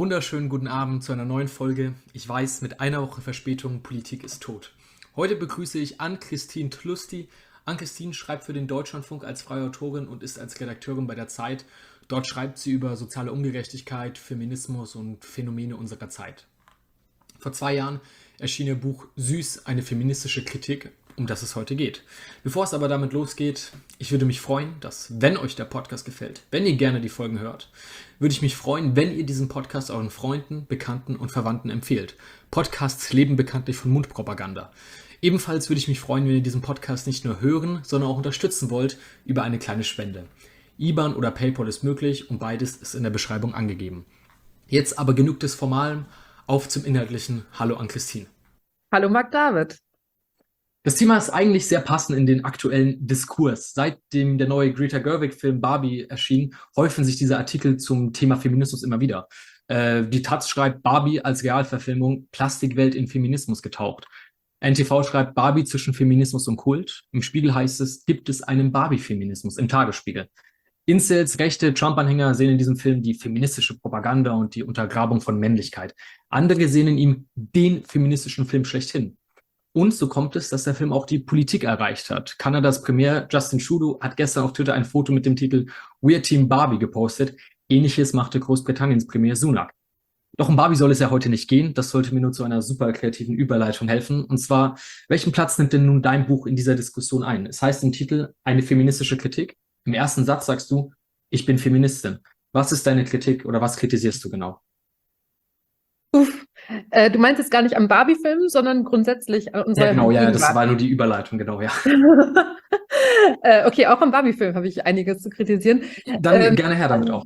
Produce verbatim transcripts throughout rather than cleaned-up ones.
wunderschönen guten Abend zu einer neuen Folge. Ich weiß, mit einer Woche Verspätung, Politik ist tot. Heute begrüße ich Ann-Christine Tlusty. Ann-Christine schreibt für den Deutschlandfunk als freie Autorin und ist als Redakteurin bei der Zeit. Dort schreibt sie über soziale Ungerechtigkeit, Feminismus und Phänomene unserer Zeit. Vor zwei Jahren erschien ihr Buch Süß, eine feministische Kritik, um das es heute geht. Bevor es aber damit losgeht, ich würde mich freuen, dass, wenn euch der Podcast gefällt, wenn ihr gerne die Folgen hört, würde ich mich freuen, wenn ihr diesen Podcast euren Freunden, Bekannten und Verwandten empfehlt. Podcasts leben bekanntlich von Mundpropaganda. Ebenfalls würde ich mich freuen, wenn ihr diesen Podcast nicht nur hören, sondern auch unterstützen wollt über eine kleine Spende. I B A N oder PayPal ist möglich und beides ist in der Beschreibung angegeben. Jetzt aber genug des Formalen, auf zum Inhaltlichen. Hallo Ann-Christine. Hallo Marc David. Das Thema ist eigentlich sehr passend in den aktuellen Diskurs. Seitdem der neue Greta Gerwig-Film Barbie erschien, häufen sich diese Artikel zum Thema Feminismus immer wieder. Äh, die Taz schreibt Barbie als Realverfilmung, Plastikwelt in Feminismus getaucht. N T V schreibt Barbie zwischen Feminismus und Kult. Im Spiegel heißt es, gibt es einen Barbie-Feminismus im Tagesspiegel. Incels, rechte Trump-Anhänger sehen in diesem Film die feministische Propaganda und die Untergrabung von Männlichkeit. Andere sehen in ihm den feministischen Film schlechthin. Und so kommt es, dass der Film auch die Politik erreicht hat. Kanadas Premier Justin Trudeau hat gestern auf Twitter ein Foto mit dem Titel We're Team Barbie gepostet. Ähnliches machte Großbritanniens Premier Sunak. Doch um Barbie soll es ja heute nicht gehen. Das sollte mir nur zu einer super kreativen Überleitung helfen. Und zwar, welchen Platz nimmt denn nun dein Buch in dieser Diskussion ein? Es heißt im Titel eine feministische Kritik. Im ersten Satz sagst du, ich bin Feministin. Was ist deine Kritik oder was kritisierst du genau? Uff, äh, du meinst jetzt gar nicht am Barbie-Film, sondern grundsätzlich an unserer Ja, genau, ja, Gegenwart. das war nur die Überleitung, genau, ja. äh, okay, auch am Barbie-Film habe ich einiges zu kritisieren. Dann Ähm, gerne her damit auch.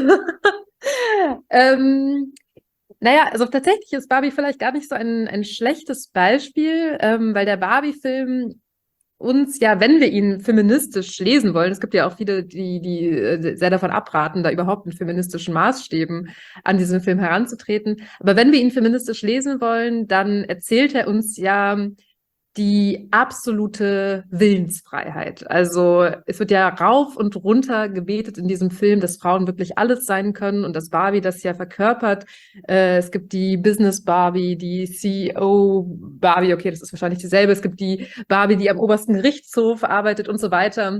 ähm, naja, also tatsächlich ist Barbie vielleicht gar nicht so ein, ein schlechtes Beispiel, ähm, weil der Barbie-Film uns ja, wenn wir ihn feministisch lesen wollen, es gibt ja auch viele, die, die äh, sehr davon abraten, da überhaupt mit feministischen Maßstäben an diesen Film heranzutreten. Aber wenn wir ihn feministisch lesen wollen, dann erzählt er uns ja die absolute Willensfreiheit. Also es wird ja rauf und runter gebetet in diesem Film, dass Frauen wirklich alles sein können und dass Barbie das ja verkörpert. Äh, es gibt die Business Barbie, die C E O Barbie, okay, das ist wahrscheinlich dieselbe. Es gibt die Barbie, die am obersten Gerichtshof arbeitet und so weiter.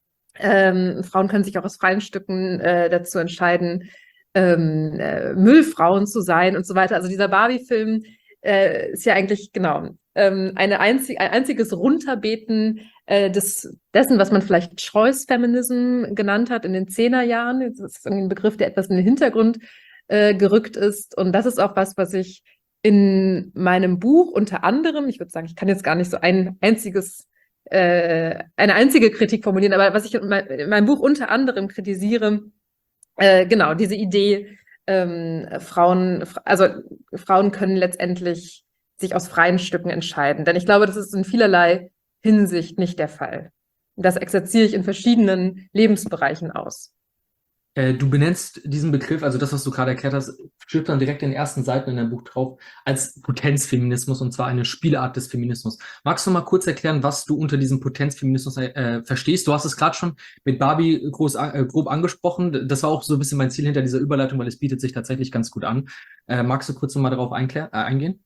Ähm, Frauen können sich auch aus freien Stücken äh, dazu entscheiden, ähm, äh, Müllfrauen zu sein und so weiter. Also dieser Barbie-Film äh, ist ja eigentlich, genau, ähm, eine einzig, ein einziges Runterbeten äh, des, dessen, was man vielleicht Choice Feminism genannt hat in den Zehnerjahren. Das ist irgendwie ein Begriff, der etwas in den Hintergrund äh, gerückt ist. Und das ist auch was, was ich in meinem Buch unter anderem, ich würde sagen, ich kann jetzt gar nicht so ein einziges, äh, eine einzige Kritik formulieren, aber was ich in, mein, in meinem Buch unter anderem kritisiere, äh, genau, diese Idee, ähm, Frauen, also Frauen können letztendlich sich aus freien Stücken entscheiden. Denn ich glaube, das ist in vielerlei Hinsicht nicht der Fall. Das exerziere ich in verschiedenen Lebensbereichen aus. Äh, du benennst diesen Begriff, also das, was du gerade erklärt hast, steht dann direkt in den ersten Seiten in deinem Buch drauf, als Potenzfeminismus, und zwar eine Spielart des Feminismus. Magst du mal kurz erklären, was du unter diesem Potenzfeminismus äh, verstehst? Du hast es gerade schon mit Barbie groß, äh, grob angesprochen. Das war auch so ein bisschen mein Ziel hinter dieser Überleitung, weil es bietet sich tatsächlich ganz gut an. Äh, magst du kurz nochmal darauf einklär, äh, eingehen?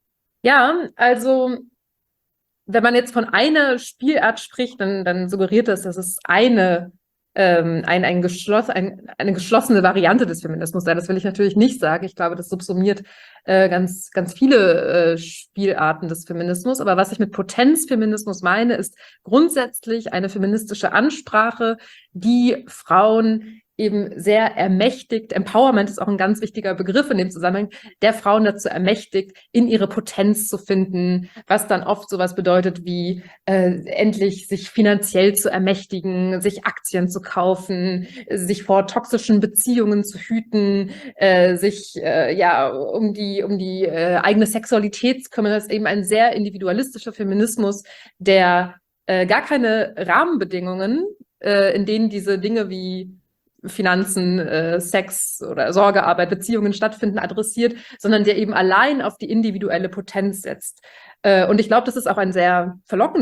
Ja, also wenn man jetzt von einer Spielart spricht, dann, dann suggeriert das, dass es eine, ähm, ein, ein geschloss, ein, eine geschlossene Variante des Feminismus sei. Das will ich natürlich nicht sagen. Ich glaube, das subsumiert äh, ganz, ganz viele äh, Spielarten des Feminismus. Aber was ich mit Potenzfeminismus meine, ist grundsätzlich eine feministische Ansprache, die Frauen eben sehr ermächtigt, Empowerment ist auch ein ganz wichtiger Begriff in dem Zusammenhang, der Frauen dazu ermächtigt, in ihre Potenz zu finden, was dann oft sowas bedeutet wie äh, endlich sich finanziell zu ermächtigen, sich Aktien zu kaufen, sich vor toxischen Beziehungen zu hüten, äh, sich äh, ja um die um die äh, eigene Sexualität zu kümmern. Das ist eben ein sehr individualistischer Feminismus, der äh, gar keine Rahmenbedingungen, äh, in denen diese Dinge wie Finanzen, äh, Sex oder Sorgearbeit, Beziehungen stattfinden, adressiert, sondern der eben allein auf die individuelle Potenz setzt. Äh, und ich glaube, das ist auch ein sehr verlockendes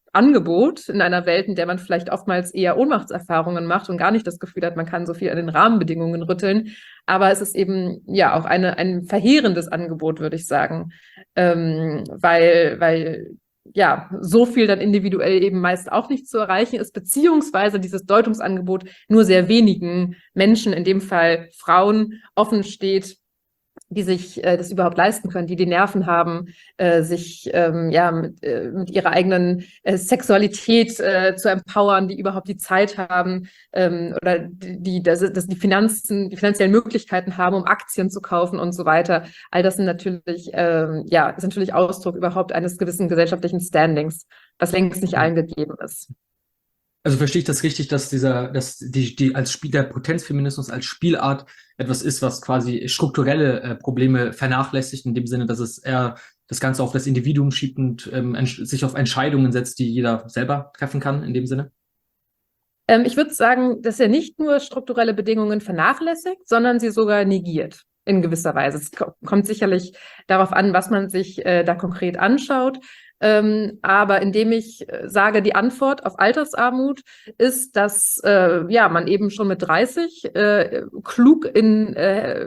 Angebot in einer Welt, in der man vielleicht oftmals eher Ohnmachtserfahrungen macht und gar nicht das Gefühl hat, man kann so viel an den Rahmenbedingungen rütteln. Aber es ist eben ja auch eine, ein verheerendes Angebot, würde ich sagen, ähm, weil, weil ja so viel dann individuell eben meist auch nicht zu erreichen ist, beziehungsweise dieses Deutungsangebot nur sehr wenigen Menschen, in dem Fall Frauen, offen steht, die sich äh, das überhaupt leisten können, die die Nerven haben, äh, sich ähm, ja mit, äh, mit ihrer eigenen äh, Sexualität äh, zu empowern, die überhaupt die Zeit haben ähm, oder die, die, dass, dass die Finanzen, die finanziellen Möglichkeiten haben, um Aktien zu kaufen und so weiter. All das sind natürlich ähm, ja ist natürlich Ausdruck überhaupt eines gewissen gesellschaftlichen Standings, was längst nicht allen gegeben ist. Also verstehe ich das richtig, dass dieser, dass die, die als Spiel der Potenzfeminismus als Spielart etwas ist, was quasi strukturelle äh, Probleme vernachlässigt, in dem Sinne, dass es eher das Ganze auf das Individuum schiebt und ähm, sich auf Entscheidungen setzt, die jeder selber treffen kann, in dem Sinne? Ähm, ich würde sagen, dass er nicht nur strukturelle Bedingungen vernachlässigt, sondern sie sogar negiert in gewisser Weise. Es ko- kommt sicherlich darauf an, was man sich äh, da konkret anschaut. Ähm, aber indem ich äh, sage, die Antwort auf Altersarmut ist, dass äh, ja, man eben schon mit dreißig äh, klug in äh,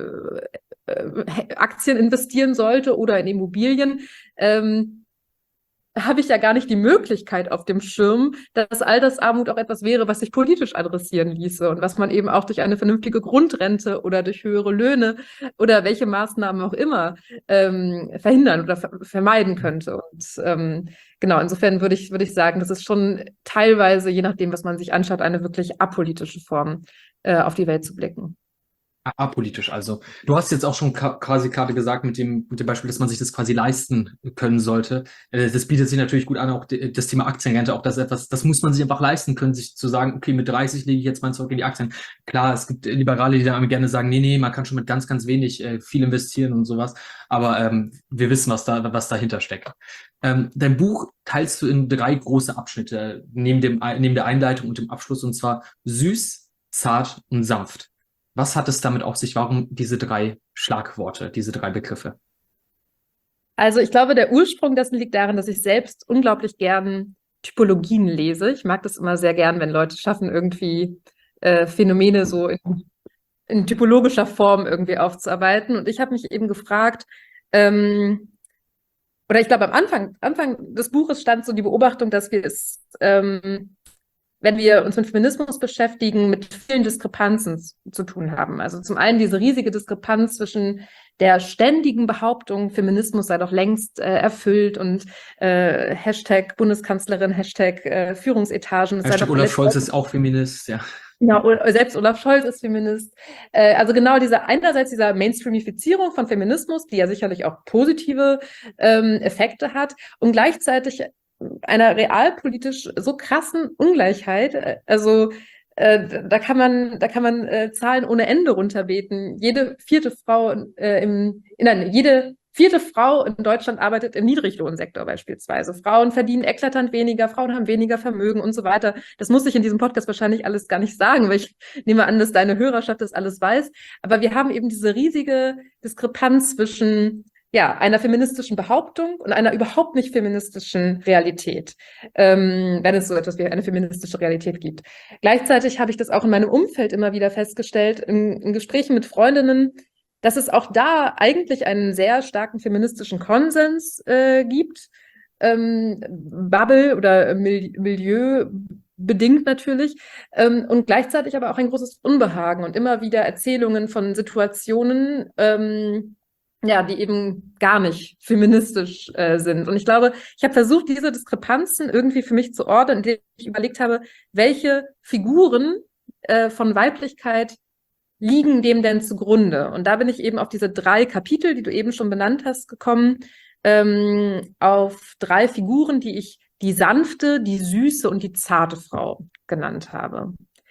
äh, Aktien investieren sollte oder in Immobilien, ähm, habe ich ja gar nicht die Möglichkeit auf dem Schirm, dass Altersarmut auch etwas wäre, was sich politisch adressieren ließe und was man eben auch durch eine vernünftige Grundrente oder durch höhere Löhne oder welche Maßnahmen auch immer ähm, verhindern oder ver vermeiden könnte. Und ähm, genau, insofern würde ich, würde ich sagen, das ist schon teilweise, je nachdem, was man sich anschaut, eine wirklich apolitische Form, äh, auf die Welt zu blicken. Apolitisch also. Du hast jetzt auch schon quasi gerade gesagt mit dem, mit dem Beispiel, dass man sich das quasi leisten können sollte. Äh, Das bietet sich natürlich gut an, auch das Thema Aktienrente, auch das etwas, das muss man sich einfach leisten können, sich zu sagen, okay, mit dreißig lege ich jetzt mein Zeug in die Aktien. Klar, es gibt Liberale, die dann gerne sagen, nee, nee, man kann schon mit ganz, ganz wenig äh, viel investieren und sowas. Aber ähm, wir wissen, was da, was dahinter steckt. Ähm, dein Buch teilst du in drei große Abschnitte, neben dem, neben der Einleitung und dem Abschluss, und zwar süß, zart und sanft. Was hat es damit auf sich? Warum diese drei Schlagworte, diese drei Begriffe? Also ich glaube, der Ursprung dessen liegt darin, dass ich selbst unglaublich gern Typologien lese. Ich mag das immer sehr gern, wenn Leute schaffen, irgendwie äh, Phänomene so in, in typologischer Form irgendwie aufzuarbeiten. Und ich habe mich eben gefragt, ähm, oder ich glaube, am Anfang, Anfang des Buches stand so die Beobachtung, dass wir es, ähm, wenn wir uns mit Feminismus beschäftigen, mit vielen Diskrepanzen zu tun haben. Also zum einen diese riesige Diskrepanz zwischen der ständigen Behauptung, Feminismus sei doch längst äh, erfüllt und äh, Hashtag Bundeskanzlerin, Hashtag äh, Führungsetagen. Es sei Hashtag doch Olaf alles Scholz ist auch Feminist, ja. Ja, o- selbst Olaf Scholz ist Feminist. Äh, also genau dieser, einerseits dieser Mainstreamifizierung von Feminismus, die ja sicherlich auch positive ähm, Effekte hat, und gleichzeitig einer realpolitisch so krassen Ungleichheit. Äh, Also äh, da kann man, da kann man äh, Zahlen ohne Ende runterbeten. Jede vierte Frau äh, im, nein, jede vierte Frau in Deutschland arbeitet im Niedriglohnsektor beispielsweise. Frauen verdienen eklatant weniger, Frauen haben weniger Vermögen und so weiter. Das muss ich in diesem Podcast wahrscheinlich alles gar nicht sagen, weil ich nehme an, dass deine Hörerschaft das alles weiß. Aber wir haben eben diese riesige Diskrepanz zwischen ja, einer feministischen Behauptung und einer überhaupt nicht feministischen Realität, ähm, wenn es so etwas wie eine feministische Realität gibt. Gleichzeitig habe ich das auch in meinem Umfeld immer wieder festgestellt, in, in Gesprächen mit Freundinnen, dass es auch da eigentlich einen sehr starken feministischen Konsens äh, gibt, ähm, Bubble oder Mil Milieu bedingt natürlich, ähm, und gleichzeitig aber auch ein großes Unbehagen und immer wieder Erzählungen von Situationen, ähm, ja, die eben gar nicht feministisch äh, sind. Und ich glaube, ich habe versucht, diese Diskrepanzen irgendwie für mich zu ordnen, indem ich überlegt habe, welche Figuren äh, von Weiblichkeit liegen dem denn zugrunde? Und da bin ich eben auf diese drei Kapitel, die du eben schon benannt hast, gekommen, ähm, auf drei Figuren, die ich die sanfte, die süße und die zarte Frau genannt habe.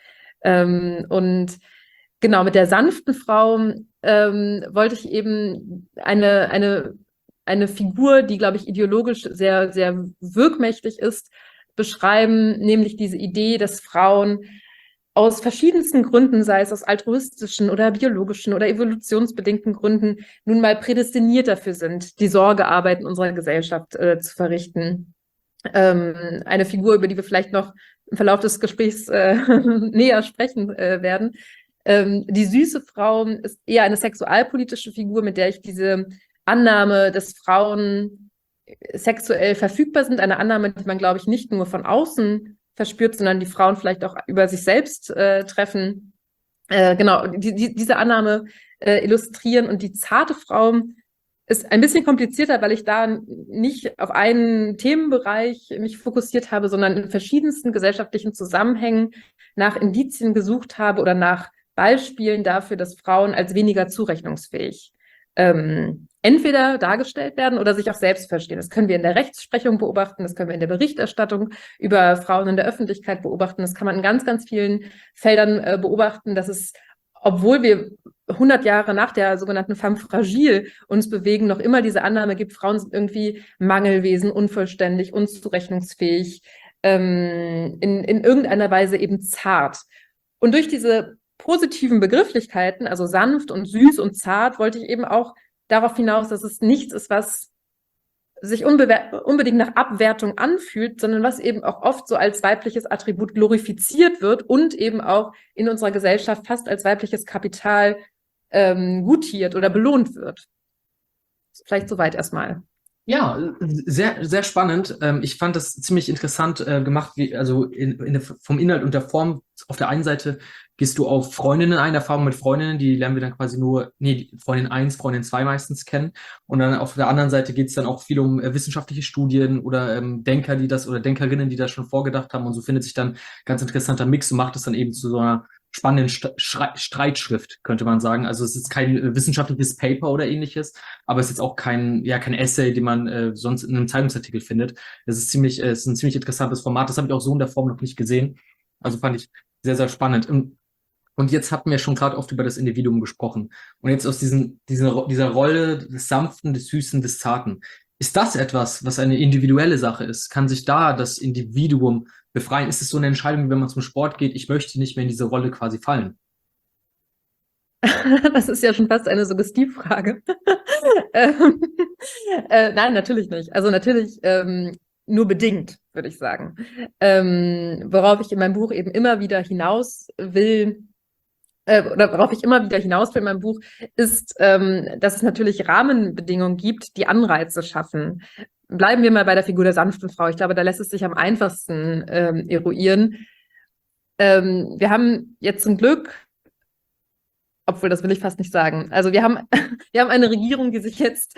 Ähm, und genau, mit der sanften Frau ähm, wollte ich eben eine, eine, eine Figur, die, glaube ich, ideologisch sehr, sehr wirkmächtig ist, beschreiben, nämlich diese Idee, dass Frauen aus verschiedensten Gründen, sei es aus altruistischen oder biologischen oder evolutionsbedingten Gründen, nun mal prädestiniert dafür sind, die Sorgearbeit in unserer Gesellschaft äh, zu verrichten. ähm, eine Figur, über die wir vielleicht noch im Verlauf des Gesprächs äh, näher sprechen äh, werden. Ähm, die süße Frau ist eher eine sexualpolitische Figur, mit der ich diese Annahme, dass Frauen sexuell verfügbar sind, eine Annahme, die man, glaube ich, nicht nur von außen verspürt, sondern die Frauen vielleicht auch über sich selbst äh, treffen. Äh, genau, die, die, diese Annahme äh, illustrieren. Und die zarte Frau ist ein bisschen komplizierter, weil ich da nicht auf einen Themenbereich mich fokussiert habe, sondern in verschiedensten gesellschaftlichen Zusammenhängen nach Indizien gesucht habe oder nach Beispielen dafür, dass Frauen als weniger zurechnungsfähig ähm, entweder dargestellt werden oder sich auch selbst verstehen. Das können wir in der Rechtsprechung beobachten, das können wir in der Berichterstattung über Frauen in der Öffentlichkeit beobachten, das kann man in ganz, ganz vielen Feldern äh, beobachten, dass es, obwohl wir hundert Jahre nach der sogenannten Femme fragile uns bewegen, noch immer diese Annahme gibt, Frauen sind irgendwie Mangelwesen, unvollständig, unzurechnungsfähig, ähm, in, in irgendeiner Weise eben zart. Und durch diese positiven Begrifflichkeiten, also sanft und süß und zart, wollte ich eben auch darauf hinaus, dass es nichts ist, was sich unbedingt nach Abwertung anfühlt, sondern was eben auch oft so als weibliches Attribut glorifiziert wird und eben auch in unserer Gesellschaft fast als weibliches Kapital ähm, gutiert oder belohnt wird. Vielleicht soweit erstmal. Ja, sehr, sehr spannend. Ähm, ich fand das ziemlich interessant äh, gemacht, wie, also in, in der, vom Inhalt und der Form. Auf der einen Seite gehst du auf Freundinnen ein, Erfahrungen mit Freundinnen, die lernen wir dann quasi nur, nee, Freundin eins, Freundin zwei meistens kennen. Und dann auf der anderen Seite geht es dann auch viel um äh, wissenschaftliche Studien oder ähm, Denker, die das oder Denkerinnen, die das schon vorgedacht haben. Und so findet sich dann ganz interessanter Mix und macht es dann eben zu so einer spannenden St Streitschrift, könnte man sagen. Also es ist kein äh, wissenschaftliches Paper oder ähnliches, aber es ist jetzt auch kein, ja, kein Essay, den man äh, sonst in einem Zeitungsartikel findet. Es ist ziemlich, äh, es ist ein ziemlich interessantes Format. Das habe ich auch so in der Form noch nicht gesehen. Also fand ich sehr, sehr spannend. Und, und jetzt hatten wir schon gerade oft über das Individuum gesprochen. Und jetzt aus diesen, diesen, dieser Rolle des Sanften, des Süßen, des Zarten. Ist das etwas, was eine individuelle Sache ist? Kann sich da das Individuum befreien? Ist es so eine Entscheidung, wenn man zum Sport geht, ich möchte nicht mehr in diese Rolle quasi fallen? Das ist ja schon fast eine Suggestivfrage. ähm, äh, nein, natürlich nicht. Also natürlich ähm, nur bedingt, würde ich sagen. Ähm, worauf ich in meinem Buch eben immer wieder hinaus will, äh, oder worauf ich immer wieder hinaus will in meinem Buch, ist, ähm, dass es natürlich Rahmenbedingungen gibt, die Anreize schaffen. Bleiben wir mal bei der Figur der sanften Frau. Ich glaube, da lässt es sich am einfachsten ähm, eruieren. Ähm, wir haben jetzt zum Glück, obwohl, das will ich fast nicht sagen. Also wir haben, wir haben eine Regierung, die sich jetzt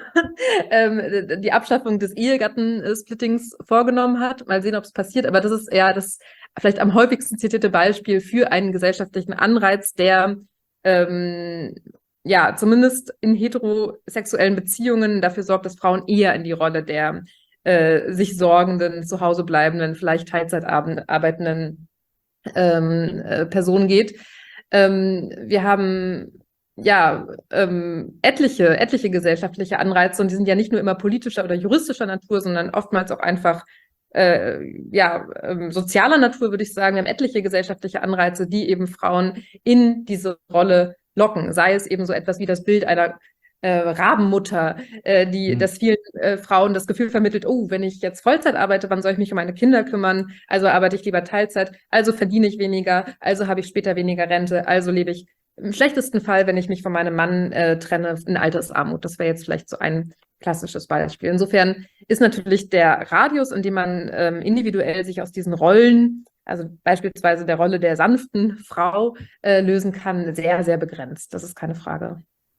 ähm, die Abschaffung des Ehegattensplittings vorgenommen hat. Mal sehen, ob es passiert. Aber das ist eher das vielleicht am häufigsten zitierte Beispiel für einen gesellschaftlichen Anreiz, der ähm, ja zumindest in heterosexuellen Beziehungen dafür sorgt, dass Frauen eher in die Rolle der äh, sich sorgenden, zu Hause bleibenden, vielleicht Teilzeit arbeitenden ähm, äh, Person geht. Ähm, wir haben ja ähm, etliche, etliche gesellschaftliche Anreize und die sind ja nicht nur immer politischer oder juristischer Natur, sondern oftmals auch einfach äh, ja ähm, sozialer Natur, würde ich sagen. Wir haben etliche gesellschaftliche Anreize, die eben Frauen in diese Rolle locken. Sei es eben so etwas wie das Bild einer äh, Rabenmutter, äh, die, mhm. das vielen äh, Frauen das Gefühl vermittelt, oh, wenn ich jetzt Vollzeit arbeite, wann soll ich mich um meine Kinder kümmern? Also arbeite ich lieber Teilzeit, also verdiene ich weniger, also habe ich später weniger Rente, also lebe ich im schlechtesten Fall, wenn ich mich von meinem Mann äh, trenne, in Altersarmut. Das wäre jetzt vielleicht so ein klassisches Beispiel. Insofern ist natürlich der Radius, in dem man ähm, individuell sich aus diesen Rollen, also beispielsweise der Rolle der sanften Frau, äh, lösen kann, sehr, sehr begrenzt. Das ist keine Frage.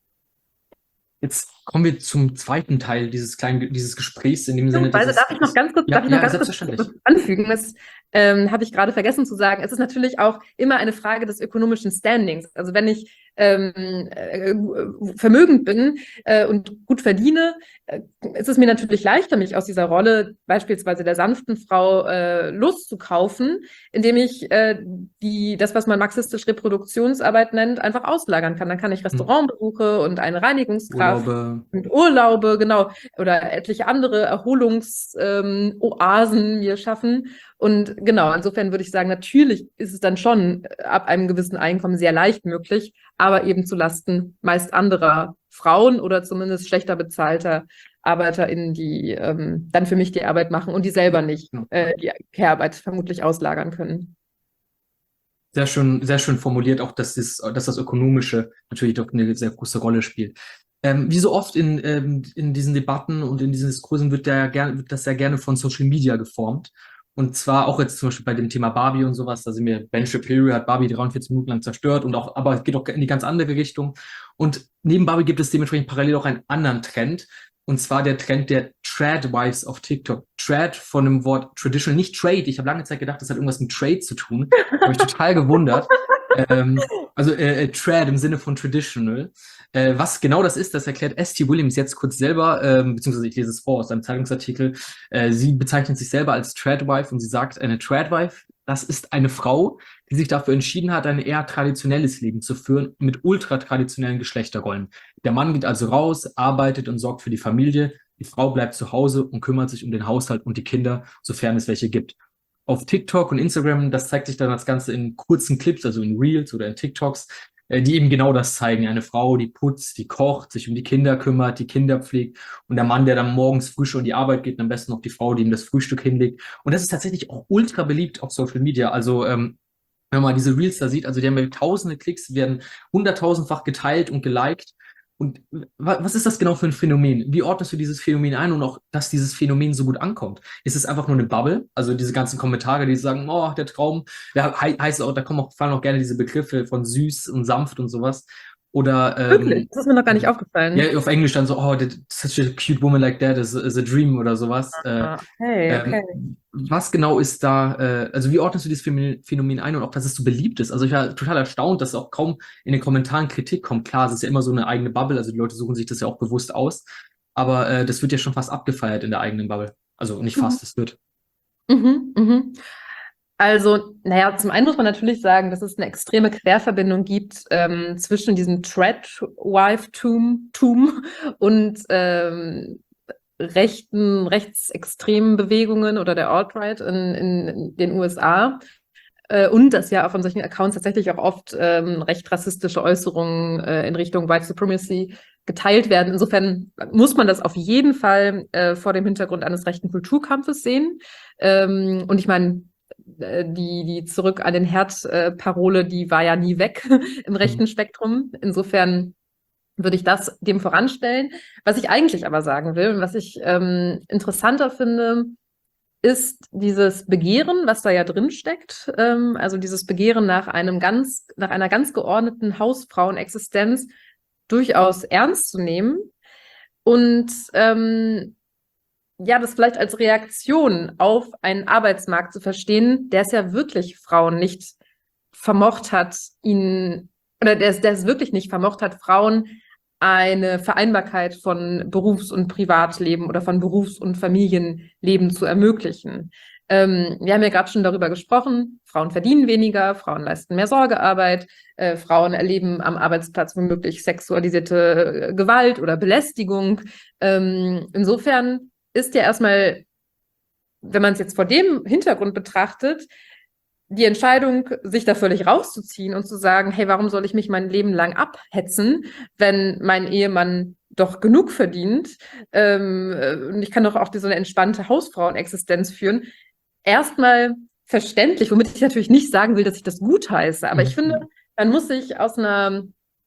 Jetzt kommen wir zum zweiten Teil dieses kleinen dieses Gesprächs, in dem Sinne. Dieses, darf ich noch ganz kurz, ja, darf ich noch ja, ganz kurz anfügen? Das ähm, habe ich gerade vergessen zu sagen. Es ist natürlich auch immer eine Frage des ökonomischen Standings. Also wenn ich ähm, äh, vermögend bin äh, und gut verdiene, äh, ist es mir natürlich leichter, mich aus dieser Rolle beispielsweise der sanften Frau äh, loszukaufen, indem ich äh, die das, was man marxistisch Reproduktionsarbeit nennt, einfach auslagern kann. Dann kann ich Restaurantbesuche und eine Reinigungskraft Urlaube. und Urlaube, genau, oder etliche andere Erholungsoasen ähm, mir schaffen. Und genau, insofern würde ich sagen, natürlich ist es dann schon ab einem gewissen Einkommen sehr leicht möglich, aber eben zu Lasten meist anderer Frauen oder zumindest schlechter bezahlter ArbeiterInnen, die ähm, dann für mich die Arbeit machen und die selber nicht Genau. äh, die Care-Arbeit vermutlich auslagern können. Sehr schön, sehr schön formuliert, auch dass das, dass das Ökonomische natürlich doch eine sehr große Rolle spielt. Ähm, wie so oft in, ähm, in diesen Debatten und in diesen Diskursen wird, der, gern- wird das sehr gerne von Social Media geformt. Und zwar auch jetzt zum Beispiel bei dem Thema Barbie und sowas, da sind wir, Ben Shapiro hat Barbie dreiundvierzig Minuten lang zerstört und auch, aber es geht auch in die ganz andere Richtung. Und neben Barbie gibt es dementsprechend parallel auch einen anderen Trend. Und zwar der Trend der Trad-Wives auf TikTok. Trad von dem Wort Traditional, nicht Trade. Ich habe lange Zeit gedacht, das hat irgendwas mit Trade zu tun. Habe ich total gewundert. Ähm, also äh, äh, Trad im Sinne von Traditional. Äh, was genau das ist, das erklärt S T Williams jetzt kurz selber, ähm, beziehungsweise ich lese es vor aus einem Zeitungsartikel. Äh, sie bezeichnet sich selber als Tradwife und sie sagt, eine Tradwife, das ist eine Frau, die sich dafür entschieden hat, ein eher traditionelles Leben zu führen mit ultratraditionellen Geschlechterrollen. Der Mann geht also raus, arbeitet und sorgt für die Familie. Die Frau bleibt zu Hause und kümmert sich um den Haushalt und die Kinder, sofern es welche gibt. Auf TikTok und Instagram, das zeigt sich dann das Ganze in kurzen Clips, also in Reels oder in TikToks, äh, die eben genau das zeigen. Eine Frau, die putzt, die kocht, sich um die Kinder kümmert, die Kinder pflegt und der Mann, der dann morgens früh schon in die Arbeit geht und am besten noch die Frau, die ihm das Frühstück hinlegt. Und das ist tatsächlich auch ultra beliebt auf Social Media. Also ähm, wenn man diese Reels da sieht, also die haben ja tausende Klicks, werden hunderttausendfach geteilt und geliked. Und wa- was ist das genau für ein Phänomen? Wie ordnest du dieses Phänomen ein und auch, dass dieses Phänomen so gut ankommt? Ist es einfach nur eine Bubble? Also diese ganzen Kommentare, die sagen, oh, der Traum, ja, hei- heißt auch, da kommen auch, fallen auch gerne diese Begriffe von süß und sanft und sowas. Oder Wirklich? ähm, Das ist mir noch gar nicht aufgefallen. ja, auf Englisch dann so, oh, that, such a cute woman like that is, is a dream oder sowas. Äh, Ah, okay, okay. ähm, was genau ist da, äh, also wie ordnest du dieses Phänomen Phänomen ein und auch, dass es so beliebt ist? Also ich war total erstaunt, dass auch kaum in den Kommentaren Kritik kommt. Klar, es ist ja immer so eine eigene Bubble, also die Leute suchen sich das ja auch bewusst aus, aber äh, das wird ja schon fast abgefeiert in der eigenen Bubble. Also nicht Mhm. fast, es wird. Mhm, mhm. Also, naja, zum einen muss man natürlich sagen, dass es eine extreme Querverbindung gibt ähm, zwischen diesem Tradwife-Tum Tum und ähm, rechten, rechtsextremen Bewegungen oder der Alt-Right in, in, in den U S A. Äh, und dass ja von solchen Accounts tatsächlich auch oft ähm, recht rassistische Äußerungen äh, in Richtung White Supremacy geteilt werden. Insofern muss man das auf jeden Fall äh, vor dem Hintergrund eines rechten Kulturkampfes sehen. Ähm, und ich meine, äh, die, die Zurück an den Herd-Parole, die war ja nie weg im Mhm. rechten Spektrum. Insofern würde ich das dem voranstellen. Was ich eigentlich aber sagen will und was ich ähm, interessanter finde, ist dieses Begehren, was da ja drin steckt, ähm, also dieses Begehren nach einem ganz, nach einer ganz geordneten Hausfrauenexistenz durchaus ernst zu nehmen und ähm, ja, das vielleicht als Reaktion auf einen Arbeitsmarkt zu verstehen, der es ja wirklich Frauen nicht vermocht hat, ihn, oder der es, der es wirklich nicht vermocht hat, Frauen eine Vereinbarkeit von Berufs- und Privatleben oder von Berufs- und Familienleben zu ermöglichen. Ähm, wir haben ja gerade schon darüber gesprochen, Frauen verdienen weniger, Frauen leisten mehr Sorgearbeit, äh, Frauen erleben am Arbeitsplatz womöglich sexualisierte äh, Gewalt oder Belästigung. Ähm, insofern ist ja erstmal, wenn man es jetzt vor dem Hintergrund betrachtet, die Entscheidung, sich da völlig rauszuziehen und zu sagen, hey, warum soll ich mich mein Leben lang abhetzen, wenn mein Ehemann doch genug verdient, ähm, äh, und ich kann doch auch so eine entspannte Hausfrauenexistenz führen, erstmal verständlich, womit ich natürlich nicht sagen will, dass ich das gutheiße, aber ich finde, Mhm. man muss sich aus einer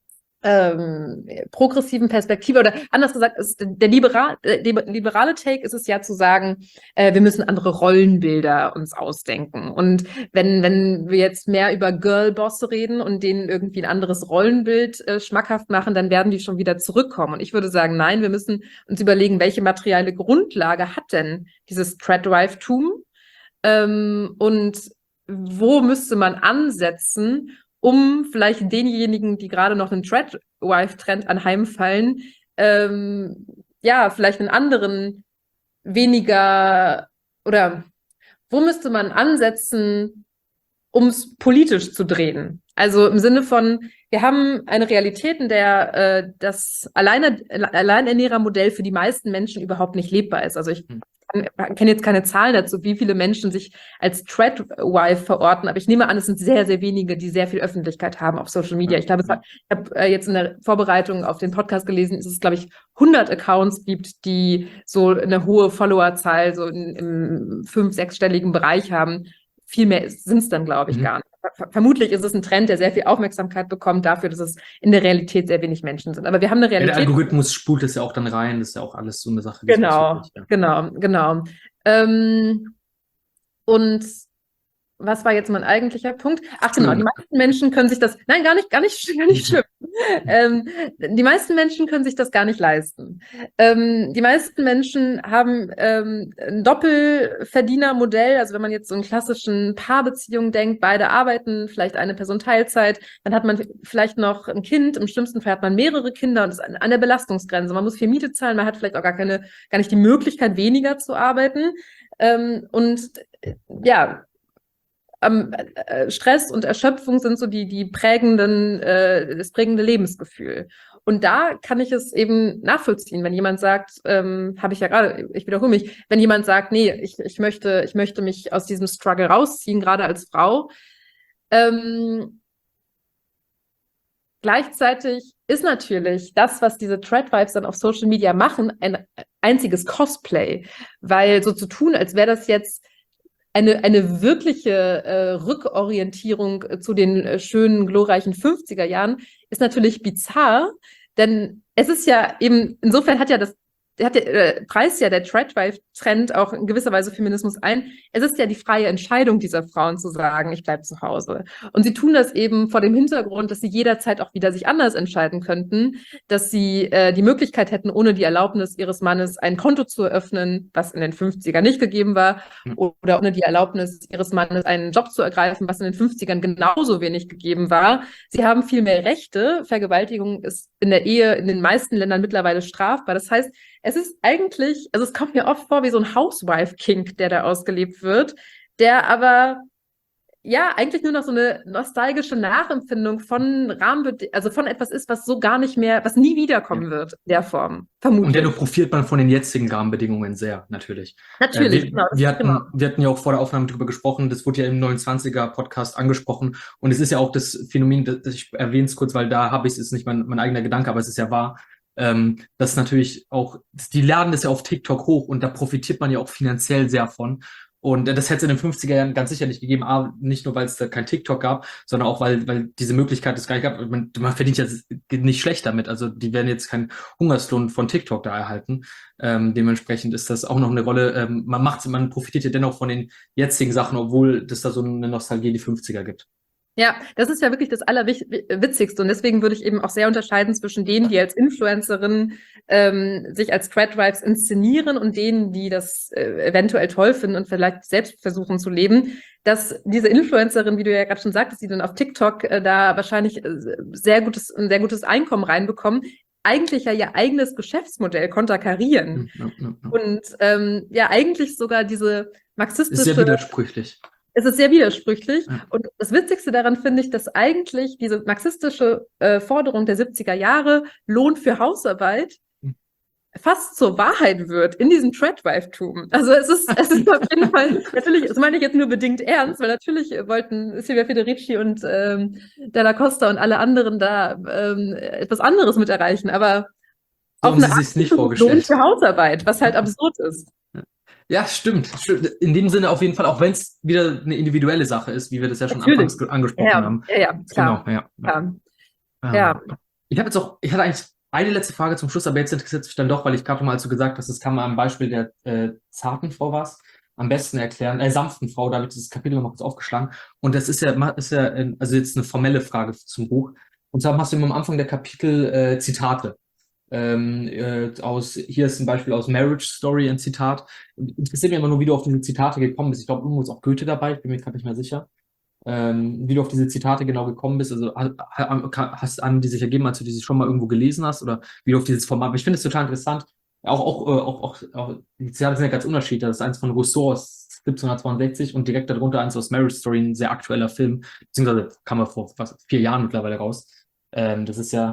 ähm, progressiven Perspektive oder anders gesagt, ist der liberal, äh, liberale Take ist es ja zu sagen, äh, wir müssen andere Rollenbilder uns ausdenken. Und wenn, wenn wir jetzt mehr über Girlbosse reden und denen irgendwie ein anderes Rollenbild äh, schmackhaft machen, dann werden die schon wieder zurückkommen. Und ich würde sagen, nein, wir müssen uns überlegen, welche materielle Grundlage hat denn dieses Tradwife-Tum ähm, und wo müsste man ansetzen, um vielleicht denjenigen, die gerade noch einen Tradwife-Trend anheimfallen, ähm, ja, vielleicht einen anderen, weniger, oder wo müsste man ansetzen, um es politisch zu drehen? Also im Sinne von, wir haben eine Realität, in der äh, das Alleine, Alleinernährermodell für die meisten Menschen überhaupt nicht lebbar ist. Also ich kann, kenne jetzt keine Zahlen dazu, wie viele Menschen sich als Threadwife verorten, aber ich nehme an, es sind sehr, sehr wenige, die sehr viel Öffentlichkeit haben auf Social Media. Ich glaube, es hat, ich habe äh, jetzt in der Vorbereitung auf den Podcast gelesen, dass es, glaube ich, hundert Accounts gibt, die so eine hohe Followerzahl so in, im fünf-, sechsstelligen Bereich haben. Viel mehr sind es dann, glaube ich, Mhm. gar nicht. Ver vermutlich ist es ein Trend, der sehr viel Aufmerksamkeit bekommt dafür, dass es in der Realität sehr wenig Menschen sind. Aber wir haben eine Ja, der Realität. Algorithmus spult es ja auch dann rein, das ist ja auch alles so eine Sache Genau, diesbezüglich. Ja. genau, genau. Ähm, und was war jetzt mein eigentlicher Punkt? Ach genau, die Entschuldigung. meisten Menschen können sich das, nein, gar nicht, gar nicht, gar nicht schlimm. Ähm, die meisten Menschen können sich das gar nicht leisten. Ähm, die meisten Menschen haben ähm, ein Doppelverdienermodell, also wenn man jetzt so in klassischen Paarbeziehungen denkt, beide arbeiten, vielleicht eine Person Teilzeit, dann hat man vielleicht noch ein Kind, im schlimmsten Fall hat man mehrere Kinder und ist an, an der Belastungsgrenze. Man muss viel Miete zahlen, man hat vielleicht auch gar keine, gar nicht die Möglichkeit, weniger zu arbeiten. Ähm, und äh, ja, ähm, äh, Stress und Erschöpfung sind so die, die prägenden, äh, das prägende Lebensgefühl. Und da kann ich es eben nachvollziehen, wenn jemand sagt, ähm, habe ich ja gerade, ich wiederhole mich, wenn jemand sagt, nee, ich, ich möchte, ich möchte mich aus diesem Struggle rausziehen, gerade als Frau. Ähm, gleichzeitig ist natürlich das, was diese Threadwives dann auf Social Media machen, ein einziges Cosplay, weil so zu tun, als wäre das jetzt eine, eine wirkliche äh, Rückorientierung äh, zu den äh, schönen, glorreichen fünfziger Jahren ist natürlich bizarr, denn es ist ja eben, insofern hat ja das, hat der, äh, preist ja der Threadwife-Trend auch in gewisser Weise Feminismus ein. Es ist ja die freie Entscheidung dieser Frauen zu sagen, ich bleibe zu Hause. Und sie tun das eben vor dem Hintergrund, dass sie jederzeit auch wieder sich anders entscheiden könnten, dass sie äh, die Möglichkeit hätten, ohne die Erlaubnis ihres Mannes ein Konto zu eröffnen, was in den fünfzigern nicht gegeben war, oder ohne die Erlaubnis ihres Mannes einen Job zu ergreifen, was in den fünfzigern genauso wenig gegeben war. Sie haben viel mehr Rechte. Vergewaltigung ist in der Ehe in den meisten Ländern mittlerweile strafbar. Das heißt, es ist eigentlich, also es kommt mir oft vor wie so ein Housewife-Kink, der da ausgelebt wird, der aber ja eigentlich nur noch so eine nostalgische Nachempfindung von Rahmenbedingungen, also von etwas ist, was so gar nicht mehr, was nie wiederkommen wird in der Form, vermutlich. Und dennoch profitiert man von den jetzigen Rahmenbedingungen sehr, natürlich. Natürlich, äh, wir, genau. Das wir, ist hatten, genau. wir hatten ja auch vor der Aufnahme darüber gesprochen, das wurde ja im neunundzwanziger-Podcast angesprochen. Und es ist ja auch das Phänomen, das ich erwähne es kurz, weil da habe ich es, ist nicht mein, mein eigener Gedanke, aber es ist ja wahr, ähm, dass natürlich auch, die laden das ja auf TikTok hoch und da profitiert man ja auch finanziell sehr von. Und das hätte es in den fünfziger Jahren ganz sicher nicht gegeben, A, nicht nur, weil es da kein TikTok gab, sondern auch, weil, weil diese Möglichkeit es gar nicht gab. Man, man verdient ja nicht schlecht damit. Also die werden jetzt keinen Hungerslohn von TikTok da erhalten. Ähm, dementsprechend ist das auch noch eine Rolle. Ähm, man macht, man profitiert ja dennoch von den jetzigen Sachen, obwohl das da so eine Nostalgie in die fünfziger gibt. Ja, das ist ja wirklich das Allerwitzigste. Und deswegen würde ich eben auch sehr unterscheiden zwischen denen, die als Influencerinnen ähm, sich als Threadwives inszenieren und denen, die das äh, eventuell toll finden und vielleicht selbst versuchen zu leben. Dass diese Influencerin, wie du ja gerade schon sagtest, die dann auf TikTok äh, da wahrscheinlich äh, sehr gutes, ein sehr gutes Einkommen reinbekommen, eigentlich ja ihr eigenes Geschäftsmodell konterkarieren. Ja, ja, ja. Und ähm, ja, eigentlich sogar diese marxistische... Ist sehr widersprüchlich. Es ist sehr widersprüchlich. Ja. Und das Witzigste daran finde ich, dass eigentlich diese marxistische äh, Forderung der siebziger Jahre, Lohn für Hausarbeit, fast zur Wahrheit wird in diesem Threadwife-Tum. Also es ist, es ist auf jeden Fall, natürlich, das meine ich jetzt nur bedingt ernst, weil natürlich wollten Silvia Federici und ähm, Della Costa und alle anderen da ähm, etwas anderes mit erreichen, aber So auf haben eine sie sich's nicht Art vorgestellt. Lohn für Hausarbeit, was halt absurd ist. Ja, stimmt. In dem Sinne auf jeden Fall, auch wenn es wieder eine individuelle Sache ist, wie wir das ja schon Natürlich. anfangs angesprochen Ja, haben. ja, ja, klar. Genau, ja. Ja. Ähm, Ja. Ich habe jetzt auch, ich hatte eigentlich eine letzte Frage zum Schluss, aber jetzt interessiert es mich dann doch, weil ich gerade mal, als du gesagt hast, das kann man am Beispiel der äh, zarten Frau was am besten erklären, äh, sanften Frau, da habe ich dieses Kapitel nochmal kurz aufgeschlagen. Und das ist ja, ist ja, also jetzt eine formelle Frage zum Buch. Und zwar hast du immer am Anfang der Kapitel äh, Zitate. Ähm, äh, aus, hier ist ein Beispiel aus Marriage Story, ein Zitat. Interessiert mich immer nur, wie du auf diese Zitate gekommen bist. Ich glaube, irgendwo ist auch Goethe dabei, ich bin mir gerade nicht mehr sicher. Ähm, wie du auf diese Zitate genau gekommen bist. Also hast du an die sich ergeben, als du die schon mal irgendwo gelesen hast oder wie du auf dieses Format. Aber ich finde es total interessant. Auch, auch, auch, auch, auch die Zitate sind ja ganz unterschiedlich. Das ist eins von Rousseau aus siebzehnhundertzweiundsechzig und direkt darunter eins aus Marriage Story, ein sehr aktueller Film. Beziehungsweise kam er vor fast vier Jahren mittlerweile raus. Ähm, das ist ja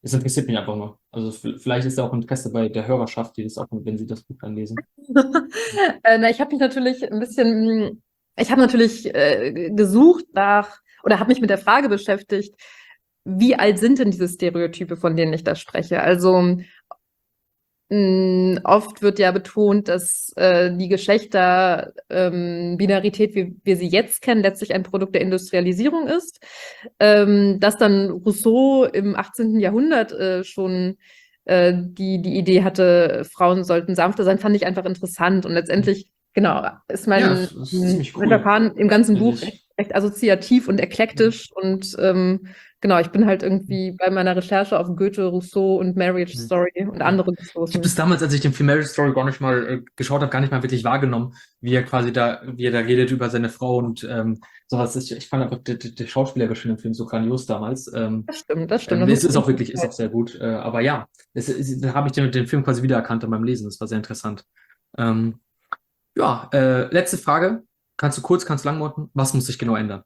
Es interessiert mich einfach nur. Also v- vielleicht ist da auch Interesse bei der Hörerschaft, die das auch, wenn sie das Buch dann lesen. Äh, na, ich habe mich natürlich ein bisschen, ich habe natürlich äh, gesucht nach oder habe mich mit der Frage beschäftigt, wie alt sind denn diese Stereotype, von denen ich da spreche? Also mh, oft wird ja betont, dass äh, die Geschlechterbinarität, wie wir sie jetzt kennen, letztlich ein Produkt der Industrialisierung ist. Ähm, dass dann Rousseau im achtzehnten. Jahrhundert äh, schon äh, die, die Idee hatte, Frauen sollten sanfter sein, fand ich einfach interessant. Und letztendlich, genau, ist Ja, mein, es ist mein ziemlich cool, Verfahren im ganzen finde Buch recht, ich. recht assoziativ und eklektisch. Und ähm, genau, ich bin halt irgendwie bei meiner Recherche auf Goethe, Rousseau und Marriage Mhm. Story und Ja. andere Ich habe gestoßen. das damals, als ich den Film Marriage Story gar nicht mal äh, geschaut habe, gar nicht mal wirklich wahrgenommen, wie er quasi da, wie er da redet über seine Frau und ähm, sowas. Ich, ich fand einfach der, der der schauspielerische in dem Film so grandios damals. Ähm, Das stimmt, das stimmt. ähm, Das es muss ist man auch nicht wirklich, ist auch sagen. sehr gut. Äh, aber ja, es, es, da habe ich den, den Film quasi wiedererkannt beim Lesen. Das war sehr interessant. Ähm, ja, äh, letzte Frage. Kannst du kurz, kannst du lang machen? Was muss sich genau ändern?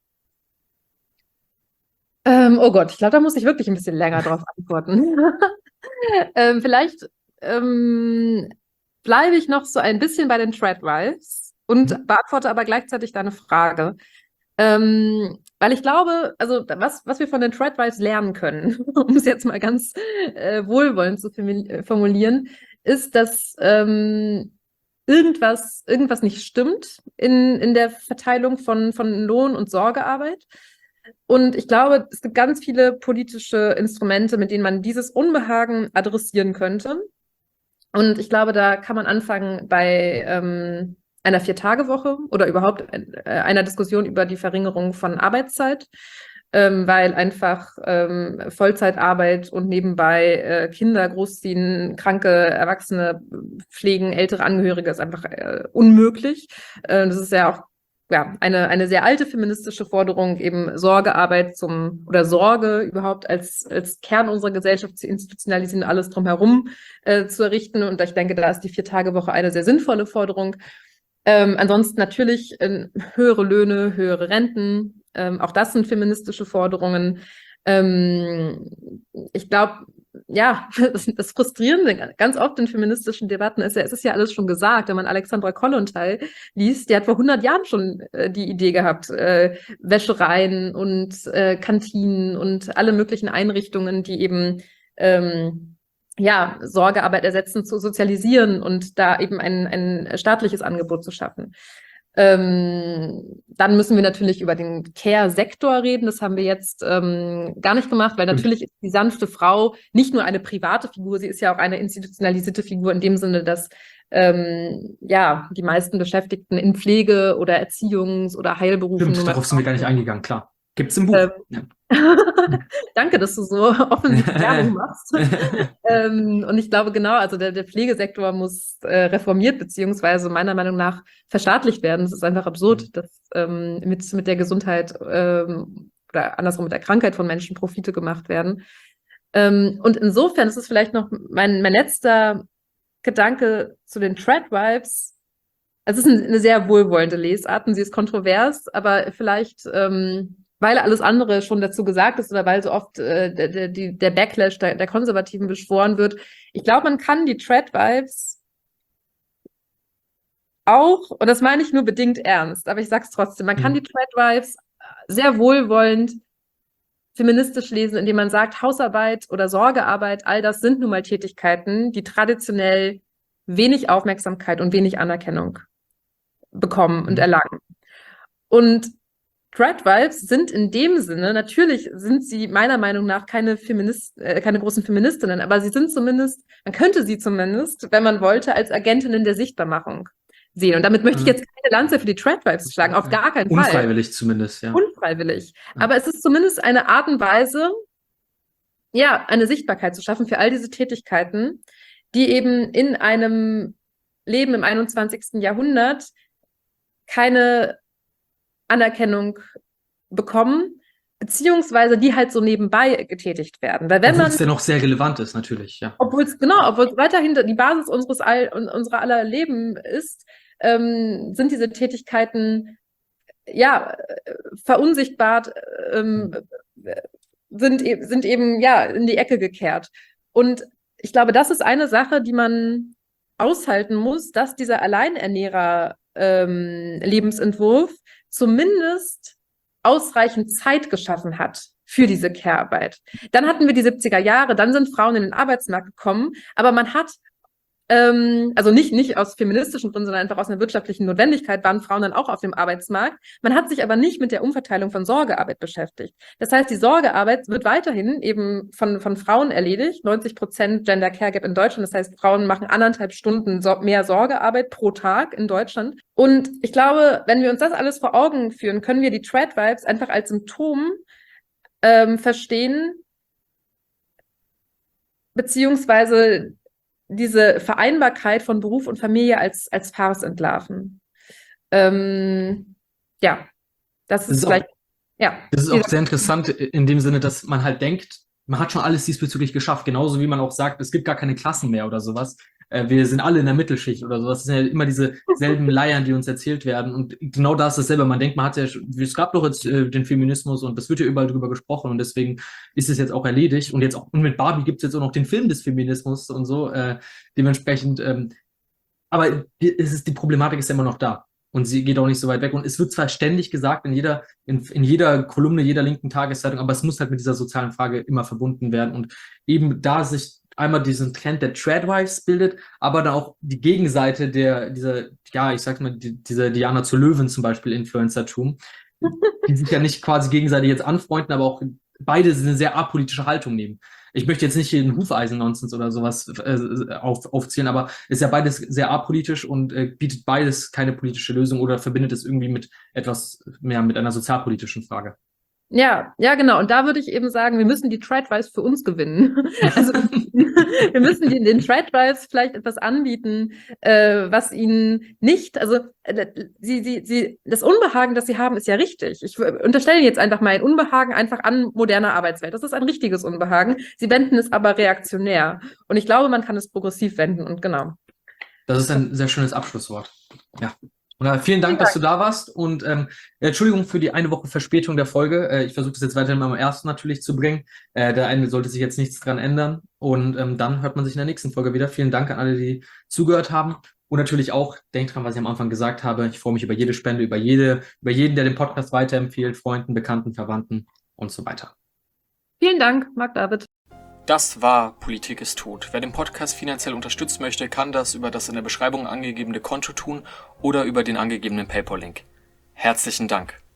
Ähm, oh Gott, ich glaube, da muss ich wirklich ein bisschen länger drauf antworten. Ähm, vielleicht ähm, bleibe ich noch so ein bisschen bei den Treadwise und Mhm. beantworte aber gleichzeitig deine Frage. Ähm, weil ich glaube, also was, was wir von den Treadwise lernen können, um es jetzt mal ganz äh, wohlwollend zu formu- äh, formulieren, ist, dass ähm, irgendwas, irgendwas nicht stimmt in, in der Verteilung von, von Lohn und Sorgearbeit. Und ich glaube, es gibt ganz viele politische Instrumente, mit denen man dieses Unbehagen adressieren könnte. Und ich glaube, da kann man anfangen bei ähm, einer Vier-Tage-Woche oder überhaupt äh, einer Diskussion über die Verringerung von Arbeitszeit, ähm, weil einfach ähm, Vollzeitarbeit und nebenbei äh, Kinder großziehen, kranke Erwachsene pflegen, ältere Angehörige ist einfach äh, unmöglich. Äh, das ist ja auch ja, eine, eine sehr alte feministische Forderung, eben Sorgearbeit zum oder Sorge überhaupt als, als Kern unserer Gesellschaft zu institutionalisieren, alles drumherum äh, zu errichten. Und ich denke, da ist die Vier-Tage-Woche eine sehr sinnvolle Forderung. Ähm, ansonsten natürlich äh, höhere Löhne, höhere Renten. Ähm, auch das sind feministische Forderungen. Ähm, ich glaube, ja, das, das Frustrierende ganz oft in feministischen Debatten ist ja, es ist ja alles schon gesagt. Wenn man Alexandra Kollontai liest, die hat vor hundert Jahren schon äh, die Idee gehabt, äh, Wäschereien und äh, Kantinen und alle möglichen Einrichtungen, die eben ähm, ja, Sorgearbeit ersetzen, zu sozialisieren und da eben ein, ein staatliches Angebot zu schaffen. Ähm, dann müssen wir natürlich über den Care-Sektor reden. Das haben wir jetzt ähm, gar nicht gemacht, weil Stimmt. natürlich ist die sanfte Frau nicht nur eine private Figur, sie ist ja auch eine institutionalisierte Figur in dem Sinne, dass ähm, ja die meisten Beschäftigten in Pflege oder Erziehungs- oder Heilberufen nun Stimmt, mal darauf sind wir gar nicht Frauen eingegangen, klar. Gibt's im sind. Buch. Ja. Danke, dass du so offensiv Werbung machst. Ähm, und ich glaube genau, also der, der Pflegesektor muss äh, reformiert beziehungsweise meiner Meinung nach verstaatlicht werden. Es ist einfach absurd, dass ähm, mit, mit der Gesundheit ähm, oder andersrum mit der Krankheit von Menschen Profite gemacht werden. Ähm, und insofern ist es vielleicht noch mein, mein letzter Gedanke zu den Treadwipes. Also es ist eine sehr wohlwollende Lesart und sie ist kontrovers, aber vielleicht, ähm, weil alles andere schon dazu gesagt ist oder weil so oft äh, der, der, die, der Backlash der, der Konservativen beschworen wird. Ich glaube, man kann die Treadwipes auch, und das meine ich nur bedingt ernst, aber ich sage es trotzdem, man kann die Mhm. Treadwipes sehr wohlwollend feministisch lesen, indem man sagt, Hausarbeit oder Sorgearbeit, all das sind nun mal Tätigkeiten, die traditionell wenig Aufmerksamkeit und wenig Anerkennung bekommen und Mhm. erlangen. Und Threadvibes sind in dem Sinne, natürlich sind sie meiner Meinung nach keine Feminist, äh, keine großen Feministinnen, aber sie sind zumindest, man könnte sie zumindest, wenn man wollte, als Agentinnen der Sichtbarmachung sehen. Und damit möchte ich Mhm. jetzt keine Lanze für die Threadvibes schlagen, auf Ja. gar keinen Fall. Unfreiwillig zumindest, ja. Unfreiwillig. Ja. Aber es ist zumindest eine Art und Weise, ja, eine Sichtbarkeit zu schaffen für all diese Tätigkeiten, die eben in einem Leben im einundzwanzigsten. Jahrhundert keine Anerkennung bekommen, beziehungsweise die halt so nebenbei getätigt werden. Weil wenn Obwohl man, es dennoch sehr relevant ist, natürlich, ja. obwohl es, genau, obwohl es weiterhin die Basis unseres all, unserer aller Leben ist, ähm, sind diese Tätigkeiten ja verunsichtbart, ähm, sind, e- sind eben ja in die Ecke gekehrt. Und ich glaube, das ist eine Sache, die man aushalten muss, dass dieser Alleinernährer-Lebensentwurf zumindest ausreichend Zeit geschaffen hat für diese Care-Arbeit. Dann hatten wir die siebziger Jahre, dann sind Frauen in den Arbeitsmarkt gekommen, aber man hat ähm, also nicht, nicht aus feministischen Gründen, sondern einfach aus einer wirtschaftlichen Notwendigkeit waren Frauen dann auch auf dem Arbeitsmarkt. Man hat sich aber nicht mit der Umverteilung von Sorgearbeit beschäftigt. Das heißt, die Sorgearbeit wird weiterhin eben von, von Frauen erledigt. neunzig Prozent Gender Care Gap in Deutschland. Das heißt, Frauen machen anderthalb Stunden so mehr Sorgearbeit pro Tag in Deutschland. Und ich glaube, wenn wir uns das alles vor Augen führen, können wir die Tradwives einfach als Symptom ähm, verstehen, beziehungsweise diese Vereinbarkeit von Beruf und Familie als, als Farce entlarven. Ähm, ja, das Das ist ist auch, vielleicht, ja. das ist auch sehr interessant in dem Sinne, dass man halt denkt, man hat schon alles diesbezüglich geschafft. Genauso wie man auch sagt, es gibt gar keine Klassen mehr oder sowas. Äh, wir sind alle in der Mittelschicht oder sowas. Das sind ja immer diese selben Leiern, die uns erzählt werden. Und genau da ist dasselbe. Man denkt, man hat ja, es gab doch jetzt äh, den Feminismus und es wird ja überall drüber gesprochen und deswegen ist es jetzt auch erledigt. Und jetzt auch, und mit Barbie gibt es jetzt auch noch den Film des Feminismus und so. Äh, dementsprechend, ähm, aber die, es ist, die Problematik ist ja immer noch da. Und sie geht auch nicht so weit weg. Und es wird zwar ständig gesagt in jeder, in, in jeder Kolumne, jeder linken Tageszeitung, aber es muss halt mit dieser sozialen Frage immer verbunden werden. Und eben da sich einmal diesen Trend der Tradwives bildet, aber dann auch die Gegenseite der, dieser, ja, ich sag mal, die, dieser Diana zu Löwen zum Beispiel Influencertum, die sich ja nicht quasi gegenseitig jetzt anfreunden, aber auch beide eine sehr apolitische Haltung nehmen. Ich möchte jetzt nicht den Hufeisen-Nonsens oder sowas äh, auf, aufzählen, aber ist ja beides sehr apolitisch und äh, bietet beides keine politische Lösung oder verbindet es irgendwie mit etwas mehr, mit einer sozialpolitischen Frage. Ja, ja, genau. Und da würde ich eben sagen, wir müssen die Tradwives für uns gewinnen. Also wir müssen den, den Tradwives vielleicht etwas anbieten, äh, was ihnen nicht, also äh, sie, sie, sie, das Unbehagen, das sie haben, ist ja richtig. Ich unterstelle jetzt einfach mal ein Unbehagen einfach an moderner Arbeitswelt. Das ist ein richtiges Unbehagen. Sie wenden es aber reaktionär. Und ich glaube, man kann es progressiv wenden. Und genau. Das ist ein sehr schönes Abschlusswort. Ja. Und, äh, vielen Dank, Vielen dass Dank. du da warst und ähm, Entschuldigung für die eine Woche Verspätung der Folge. Äh, ich versuche das jetzt weiterhin am ersten natürlich zu bringen. Äh, der eine sollte sich jetzt nichts dran ändern und ähm, dann hört man sich in der nächsten Folge wieder. Vielen Dank an alle, die zugehört haben und natürlich auch, denkt dran, was ich am Anfang gesagt habe. Ich freue mich über jede Spende, über jede, über jeden, der den Podcast weiterempfiehlt, Freunden, Bekannten, Verwandten und so weiter. Vielen Dank, Marc David. Das war Politik ist tot. Wer den Podcast finanziell unterstützen möchte, kann das über das in der Beschreibung angegebene Konto tun oder über den angegebenen PayPal-Link. Herzlichen Dank.